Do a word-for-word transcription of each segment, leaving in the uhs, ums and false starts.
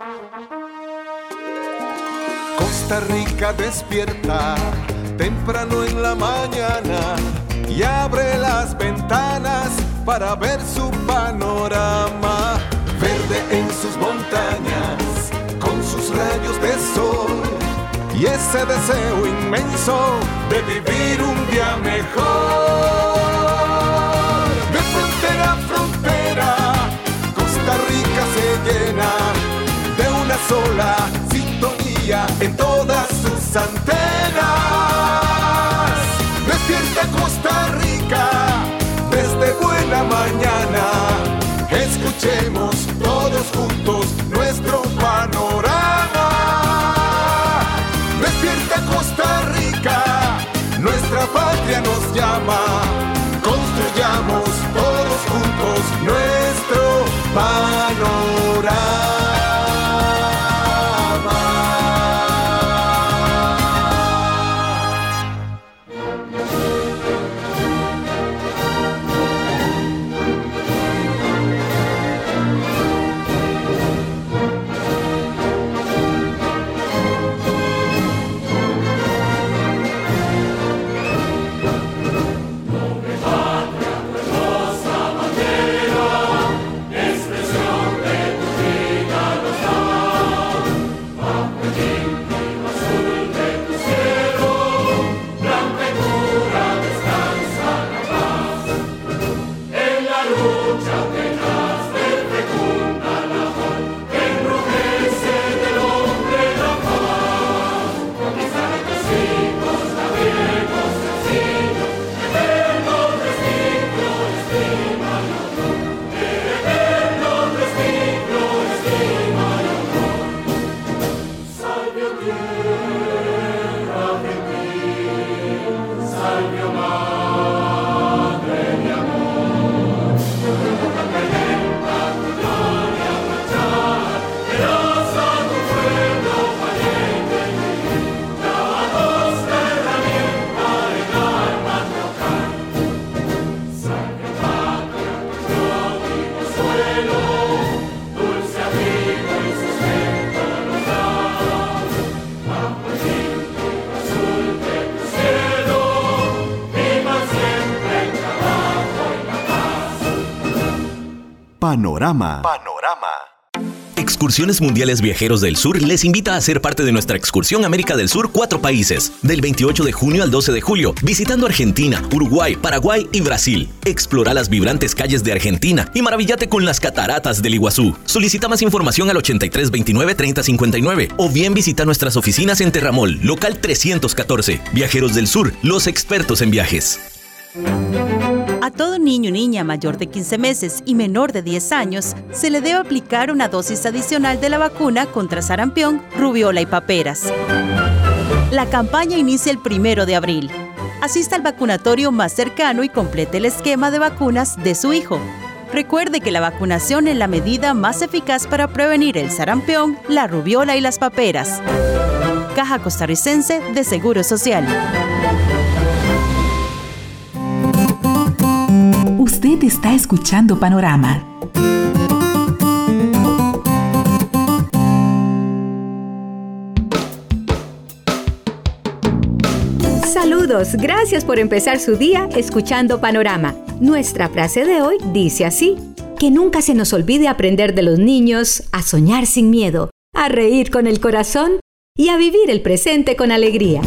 Costa Rica despierta temprano en la mañana y abre las ventanas para ver su panorama. Verde en sus montañas, con sus rayos de sol y ese deseo inmenso de vivir un día mejor. De frontera a frontera, Costa Rica se llena de una sola sintonía en todas sus antenas. Despierta Costa Rica desde buena mañana. Escuchemos todos juntos nuestro panorama. Despierta Costa Rica, nuestra patria nos llama. Construyamos todos juntos nuestro panorama. Panorama. Panorama. Excursiones Mundiales Viajeros del Sur les invita a ser parte de nuestra excursión América del Sur, cuatro países, del veintiocho de junio al doce de julio, visitando Argentina, Uruguay, Paraguay y Brasil. Explora las vibrantes calles de Argentina y maravillate con las cataratas del Iguazú. Solicita más información al ochenta y tres veintinueve treinta cincuenta y nueve o bien visita nuestras oficinas en Terramol, local trescientos catorce. Viajeros del Sur, los expertos en viajes. A todo niño o niña mayor de quince meses y menor de diez años se le debe aplicar una dosis adicional de la vacuna contra sarampión, rubiola y paperas. La campaña inicia el primero de abril. Asista al vacunatorio más cercano y complete el esquema de vacunas de su hijo. Recuerde que la vacunación es la medida más eficaz para prevenir el sarampión, la rubiola y las paperas. Caja Costarricense de Seguro Social. Usted está escuchando Panorama. Saludos, gracias por empezar su día escuchando Panorama. Nuestra frase de hoy dice así: que nunca se nos olvide aprender de los niños, a soñar sin miedo, a reír con el corazón y a vivir el presente con alegría.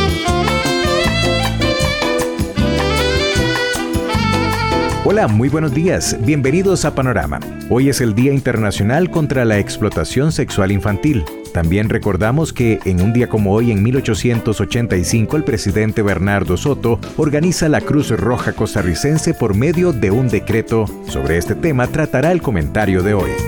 Hola, muy buenos días. Bienvenidos a Panorama. Hoy es el Día Internacional contra la Explotación Sexual Infantil. También recordamos que en un día como hoy, en mil ochocientos ochenta y cinco, el presidente Bernardo Soto organiza la Cruz Roja Costarricense por medio de un decreto. Sobre este tema tratará el comentario de hoy.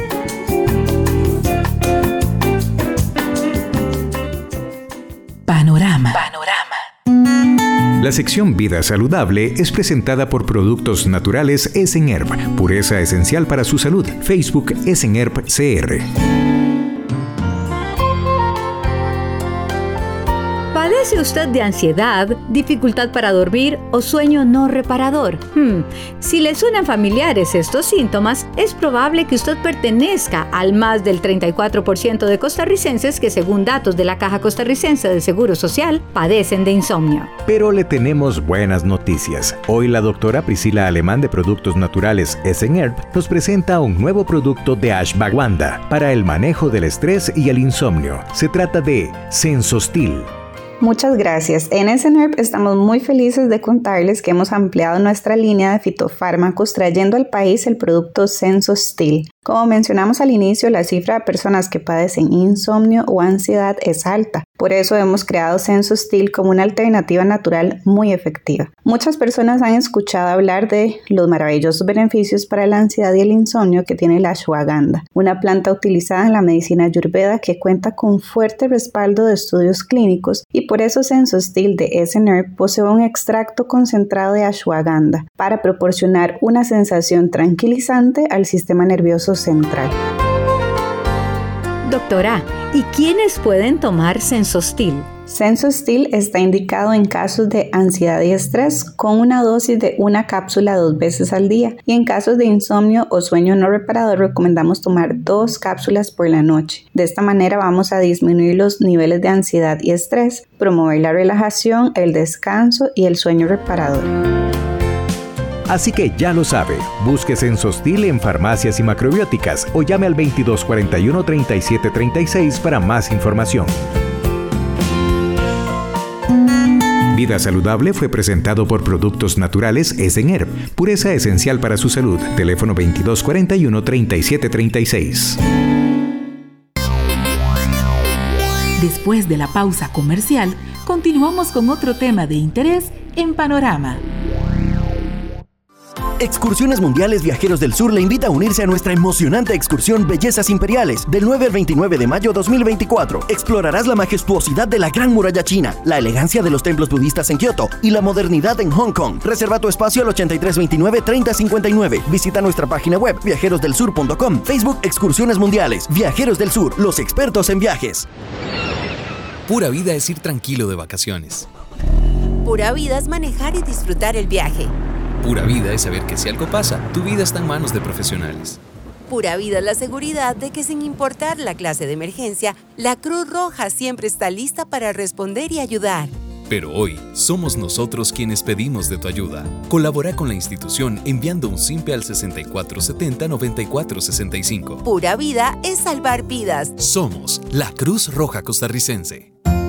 Panorama. Panorama. La sección Vida Saludable es presentada por Productos Naturales Esenherb, pureza esencial para su salud. Facebook Esenherb C R. ¿Padece usted de ansiedad, dificultad para dormir o sueño no reparador? Hmm. Si le suenan familiares estos síntomas, es probable que usted pertenezca al más del treinta y cuatro por ciento de costarricenses que, según datos de la Caja Costarricense de Seguro Social, padecen de insomnio. Pero le tenemos buenas noticias. Hoy la doctora Priscila Alemán de Productos Naturales Essenherb nos presenta un nuevo producto de ashwagandha para el manejo del estrés y el insomnio. Se trata de Sensostil. Muchas gracias. En Essenherb estamos muy felices de contarles que hemos ampliado nuestra línea de fitofármacos trayendo al país el producto Sensostil. Como mencionamos al inicio, la cifra de personas que padecen insomnio o ansiedad es alta. Por eso hemos creado Sensostil como una alternativa natural muy efectiva. Muchas personas han escuchado hablar de los maravillosos beneficios para la ansiedad y el insomnio que tiene la ashwagandha, una planta utilizada en la medicina ayurveda que cuenta con fuerte respaldo de estudios clínicos, y por eso Sensostil de Essenherb posee un extracto concentrado de ashwagandha para proporcionar una sensación tranquilizante al sistema nervioso central. Doctora, ¿y quiénes pueden tomar Sensostil? Sensostil está indicado en casos de ansiedad y estrés con una dosis de una cápsula dos veces al día, y en casos de insomnio o sueño no reparador recomendamos tomar dos cápsulas por la noche. De esta manera vamos a disminuir los niveles de ansiedad y estrés, promover la relajación, el descanso y el sueño reparador. Así que ya lo sabe, busque Sensostil en farmacias y macrobióticas o llame al veintidós cuarenta y uno, treinta y siete treinta y seis para más información. Vida Saludable fue presentado por Productos Naturales Essenherb, pureza esencial para su salud. Teléfono veintidós cuarenta y uno, treinta y siete treinta y seis. Después de la pausa comercial, continuamos con otro tema de interés en Panorama. Excursiones Mundiales Viajeros del Sur le invita a unirse a nuestra emocionante excursión Bellezas Imperiales del nueve al veintinueve de mayo dos mil veinticuatro. Explorarás la majestuosidad de la Gran Muralla China, la elegancia de los templos budistas en Kioto y la modernidad en Hong Kong. Reserva tu espacio al ochenta y tres veintinueve, treinta cincuenta y nueve. Visita nuestra página web viajeros del sur punto com. Facebook Excursiones Mundiales Viajeros del Sur, los expertos en viajes. Pura vida es ir tranquilo de vacaciones. Pura vida es manejar y disfrutar el viaje. Pura vida es saber que si algo pasa, tu vida está en manos de profesionales. Pura vida es la seguridad de que sin importar la clase de emergencia, la Cruz Roja siempre está lista para responder y ayudar. Pero hoy, somos nosotros quienes pedimos de tu ayuda. Colabora con la institución enviando un simpe al sesenta y cuatro setenta, noventa y cuatro sesenta y cinco. Pura vida es salvar vidas. Somos la Cruz Roja Costarricense.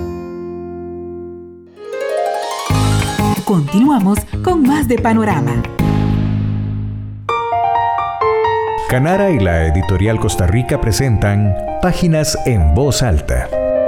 Continuamos con más de Panorama. Canara y la Editorial Costa Rica presentan Páginas en Voz Alta.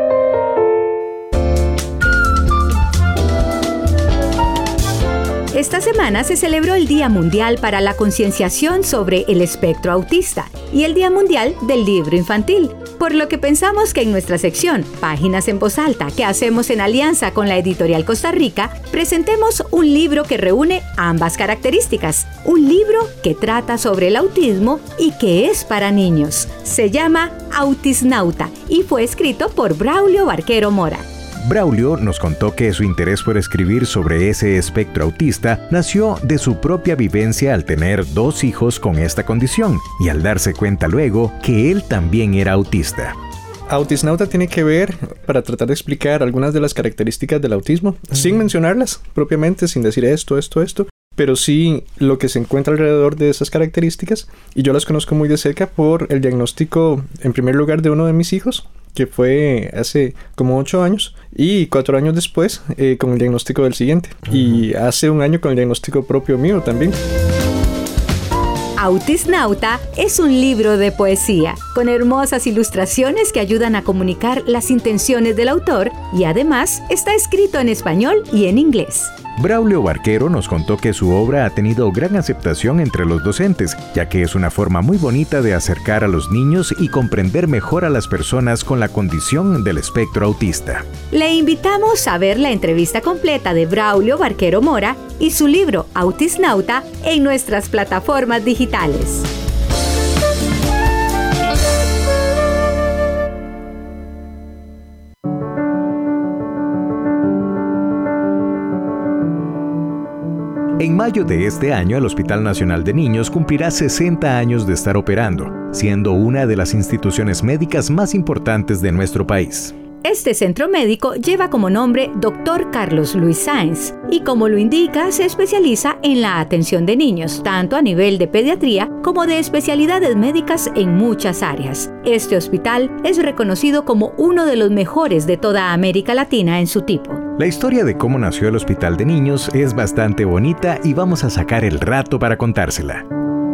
Esta semana se celebró el Día Mundial para la Concienciación sobre el Espectro Autista y el Día Mundial del Libro Infantil, por lo que pensamos que en nuestra sección Páginas en Voz Alta, que hacemos en alianza con la Editorial Costa Rica, presentemos un libro que reúne ambas características. Un libro que trata sobre el autismo y que es para niños. Se llama Autisnauta y fue escrito por Braulio Barquero Mora. Braulio nos contó que su interés por escribir sobre ese espectro autista nació de su propia vivencia al tener dos hijos con esta condición y al darse cuenta luego que él también era autista. Autisnauta tiene que ver para tratar de explicar algunas de las características del autismo, uh-huh. sin mencionarlas propiamente, sin decir esto, esto, esto, pero sí lo que se encuentra alrededor de esas características, y yo las conozco muy de cerca por el diagnóstico, en primer lugar, de uno de mis hijos, que fue hace como ocho años, y cuatro años después eh, con el diagnóstico del siguiente, uh-huh. y hace un año con el diagnóstico propio mío también. Autisnauta es un libro de poesía, con hermosas ilustraciones que ayudan a comunicar las intenciones del autor, y además está escrito en español y en inglés. Braulio Barquero nos contó que su obra ha tenido gran aceptación entre los docentes, ya que es una forma muy bonita de acercar a los niños y comprender mejor a las personas con la condición del espectro autista. Le invitamos a ver la entrevista completa de Braulio Barquero Mora y su libro Autisnauta en nuestras plataformas digitales. mayo de este año, el Hospital Nacional de Niños cumplirá sesenta años de estar operando, siendo una de las instituciones médicas más importantes de nuestro país. Este centro médico lleva como nombre doctor Carlos Luis Sáenz y, como lo indica, se especializa en la atención de niños, tanto a nivel de pediatría como de especialidades médicas en muchas áreas. Este hospital es reconocido como uno de los mejores de toda América Latina en su tipo. La historia de cómo nació el Hospital de Niños es bastante bonita y vamos a sacar el rato para contársela.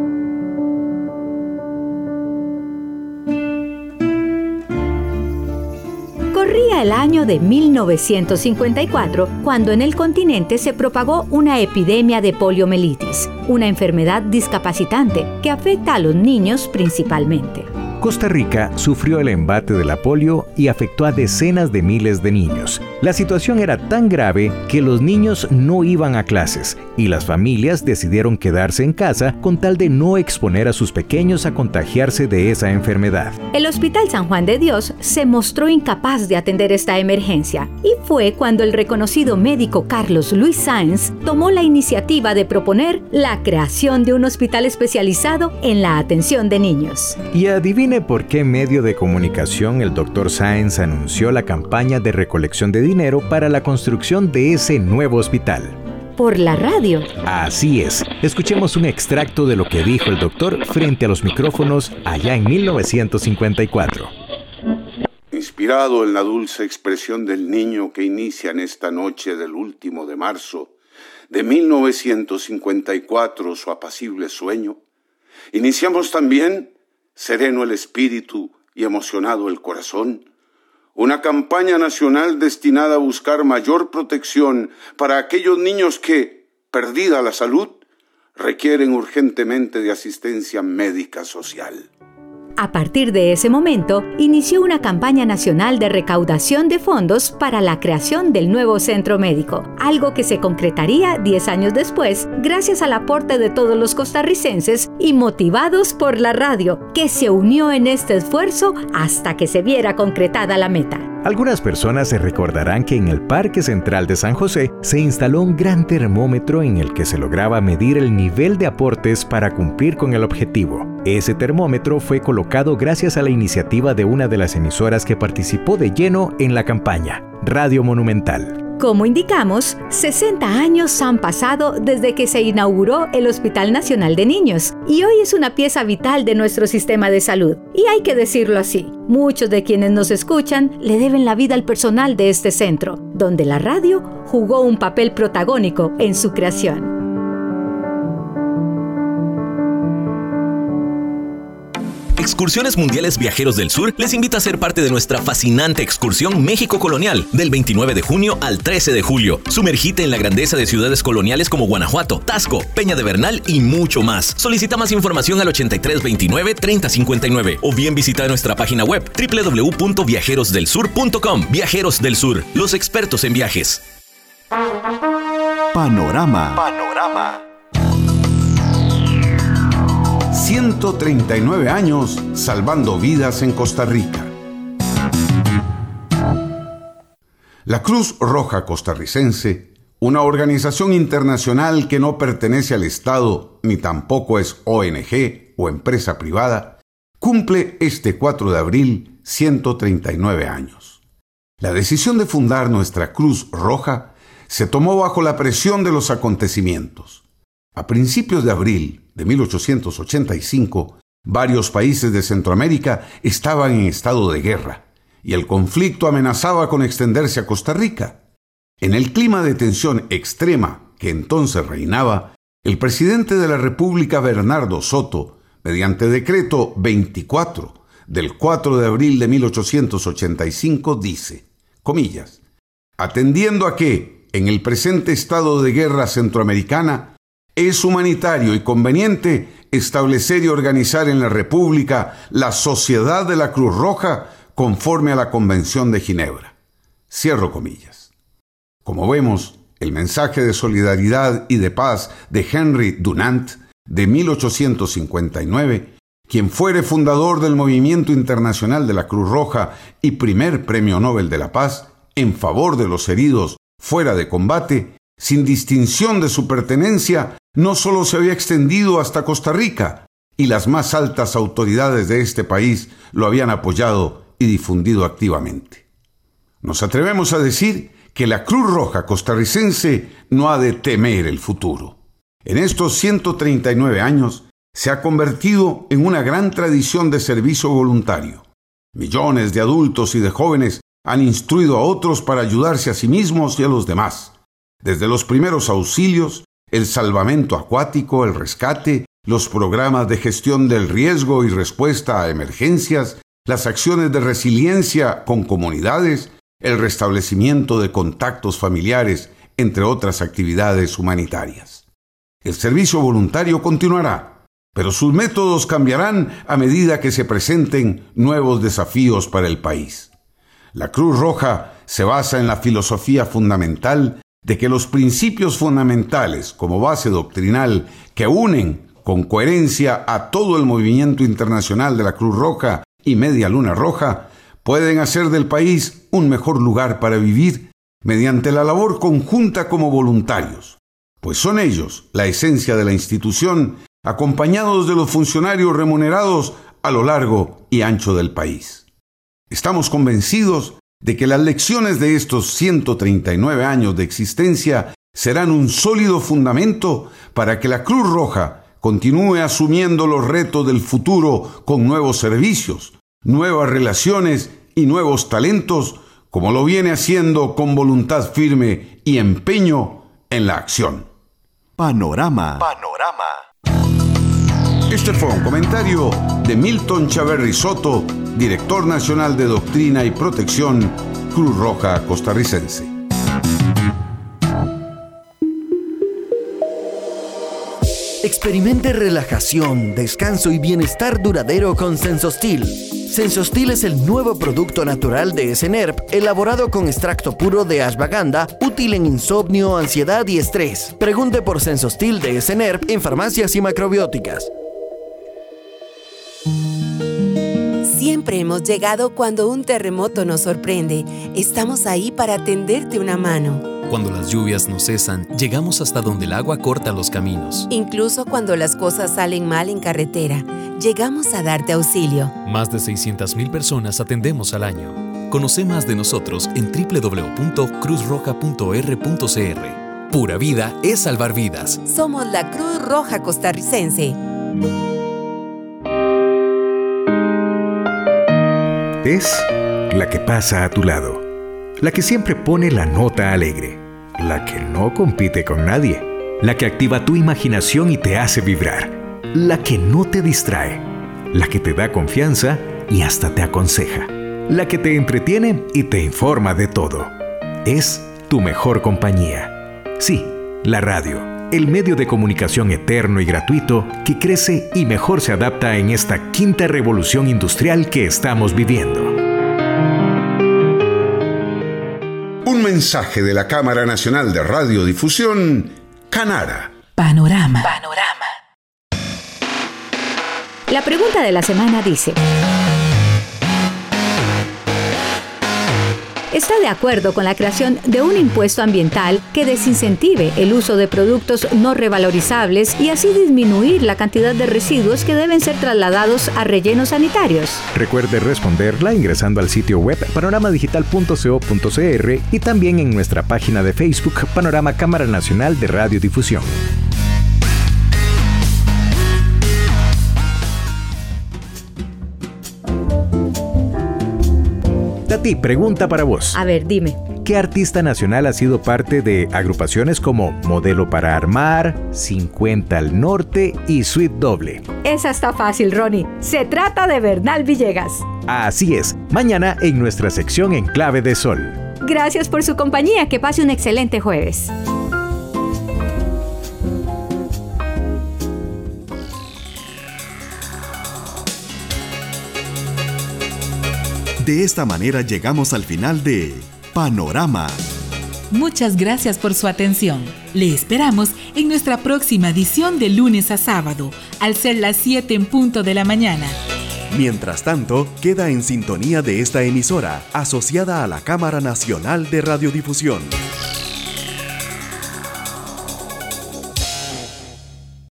Corría el año de mil novecientos cincuenta y cuatro cuando en el continente se propagó una epidemia de poliomielitis, una enfermedad discapacitante que afecta a los niños principalmente. Costa Rica sufrió el embate de la polio y afectó a decenas de miles de niños. La situación era tan grave que los niños no iban a clases y las familias decidieron quedarse en casa con tal de no exponer a sus pequeños a contagiarse de esa enfermedad. El Hospital San Juan de Dios se mostró incapaz de atender esta emergencia y fue cuando el reconocido médico Carlos Luis Sáenz tomó la iniciativa de proponer la creación de un hospital especializado en la atención de niños. Y adivina por qué medio de comunicación el doctor Sáenz anunció la campaña de recolección de dinero para la construcción de ese nuevo hospital. Por la radio. Así es. Escuchemos un extracto de lo que dijo el doctor frente a los micrófonos allá en mil novecientos cincuenta y cuatro. Inspirado en la dulce expresión del niño que inicia en esta noche del último de marzo de mil novecientos cincuenta y cuatro su apacible sueño, iniciamos también, sereno el espíritu y emocionado el corazón, una campaña nacional destinada a buscar mayor protección para aquellos niños que, perdida la salud, requieren urgentemente de asistencia médica social. A partir de ese momento, inició una campaña nacional de recaudación de fondos para la creación del nuevo centro médico, algo que se concretaría diez años después gracias al aporte de todos los costarricenses y motivados por la radio, que se unió en este esfuerzo hasta que se viera concretada la meta. Algunas personas se recordarán que en el Parque Central de San José se instaló un gran termómetro en el que se lograba medir el nivel de aportes para cumplir con el objetivo. Ese termómetro fue colocado gracias a la iniciativa de una de las emisoras que participó de lleno en la campaña, Radio Monumental. Como indicamos, sesenta años han pasado desde que se inauguró el Hospital Nacional de Niños y hoy es una pieza vital de nuestro sistema de salud. Y hay que decirlo así, muchos de quienes nos escuchan le deben la vida al personal de este centro, donde la radio jugó un papel protagónico en su creación. Excursiones Mundiales Viajeros del Sur les invita a ser parte de nuestra fascinante excursión México Colonial del veintinueve de junio al trece de julio. Sumergite en la grandeza de ciudades coloniales como Guanajuato, Taxco, Peña de Bernal y mucho más. Solicita más información al ochenta y tres veintinueve treinta cincuenta y nueve o bien visita nuestra página web doble u doble u doble u punto viajeros del sur punto com. Viajeros del Sur, los expertos en viajes. Panorama. Panorama. ciento treinta y nueve años salvando vidas en Costa Rica. La Cruz Roja Costarricense, una organización internacional que no pertenece al Estado ni tampoco es O N G o empresa privada, cumple este cuatro de abril ciento treinta y nueve años. La decisión de fundar nuestra Cruz Roja se tomó bajo la presión de los acontecimientos. A principios de abril de mil ochocientos ochenta y cinco, varios países de Centroamérica estaban en estado de guerra y el conflicto amenazaba con extenderse a Costa Rica. En el clima de tensión extrema que entonces reinaba, el presidente de la República, Bernardo Soto, mediante decreto veinticuatro del cuatro de abril de mil ochocientos ochenta y cinco, dice, comillas, atendiendo a que, en el presente estado de guerra centroamericana, es humanitario y conveniente establecer y organizar en la República la Sociedad de la Cruz Roja conforme a la Convención de Ginebra. Cierro comillas. Como vemos, el mensaje de solidaridad y de paz de Henry Dunant de mil ochocientos cincuenta y nueve, quien fuere fundador del Movimiento Internacional de la Cruz Roja y primer Premio Nobel de la Paz en favor de los heridos fuera de combate, sin distinción de su pertenencia, no solo se había extendido hasta Costa Rica, y las más altas autoridades de este país lo habían apoyado y difundido activamente. Nos atrevemos a decir que la Cruz Roja costarricense no ha de temer el futuro. En estos ciento treinta y nueve años se ha convertido en una gran tradición de servicio voluntario. Millones de adultos y de jóvenes han instruido a otros para ayudarse a sí mismos y a los demás. Desde los primeros auxilios, el salvamento acuático, el rescate, los programas de gestión del riesgo y respuesta a emergencias, las acciones de resiliencia con comunidades, el restablecimiento de contactos familiares, entre otras actividades humanitarias. El servicio voluntario continuará, pero sus métodos cambiarán a medida que se presenten nuevos desafíos para el país. La Cruz Roja se basa en la filosofía fundamental de que los principios fundamentales como base doctrinal que unen con coherencia a todo el movimiento internacional de la Cruz Roja y Media Luna Roja pueden hacer del país un mejor lugar para vivir mediante la labor conjunta como voluntarios, pues son ellos la esencia de la institución, acompañados de los funcionarios remunerados a lo largo y ancho del país. Estamos convencidos de que las lecciones de estos ciento treinta y nueve años de existencia serán un sólido fundamento para que la Cruz Roja continúe asumiendo los retos del futuro con nuevos servicios, nuevas relaciones y nuevos talentos, como lo viene haciendo con voluntad firme y empeño en la acción. Panorama. Panorama. Este fue un comentario de Milton Chaverri Soto, director nacional de Doctrina y Protección, Cruz Roja Costarricense. Experimente relajación, descanso y bienestar duradero con Sensostil. Sensostil es el nuevo producto natural de S N E R P elaborado con extracto puro de ashwagandha, útil en insomnio, ansiedad y estrés. Pregunte por Sensostil de S N E R P en farmacias y macrobióticas. Siempre hemos llegado cuando un terremoto nos sorprende. Estamos ahí para tenderte una mano. Cuando las lluvias no cesan, llegamos hasta donde el agua corta los caminos. Incluso cuando las cosas salen mal en carretera, llegamos a darte auxilio. Más de seiscientas mil personas atendemos al año. Conoce más de nosotros en doble u doble u doble u punto cruz roja punto r punto c r. Pura vida es salvar vidas. Somos la Cruz Roja Costarricense. Es la que pasa a tu lado, la que siempre pone la nota alegre, la que no compite con nadie, la que activa tu imaginación y te hace vibrar, la que no te distrae, la que te da confianza y hasta te aconseja, la que te entretiene y te informa de todo. Es tu mejor compañía. Sí, la radio, el medio de comunicación eterno y gratuito que crece y mejor se adapta en esta quinta revolución industrial que estamos viviendo. Un mensaje de la Cámara Nacional de Radiodifusión, Canara. Panorama. Panorama. La pregunta de la semana dice: ¿está de acuerdo con la creación de un impuesto ambiental que desincentive el uso de productos no revalorizables y así disminuir la cantidad de residuos que deben ser trasladados a rellenos sanitarios? Recuerde responderla ingresando al sitio web panorama digital punto co punto c r y también en nuestra página de Facebook Panorama Cámara Nacional de Radiodifusión. Tati, pregunta para vos. A ver, dime. ¿Qué artista nacional ha sido parte de agrupaciones como Modelo para Armar, cincuenta al Norte y Suite Doble? Esa está fácil, Ronnie. Se trata de Bernal Villegas. Así es. Mañana en nuestra sección En Clave de Sol. Gracias por su compañía. Que pase un excelente jueves. De esta manera llegamos al final de Panorama. Muchas gracias por su atención. Le esperamos en nuestra próxima edición de lunes a sábado, al ser las siete en punto de la mañana. Mientras tanto, queda en sintonía de esta emisora, asociada a la Cámara Nacional de Radiodifusión.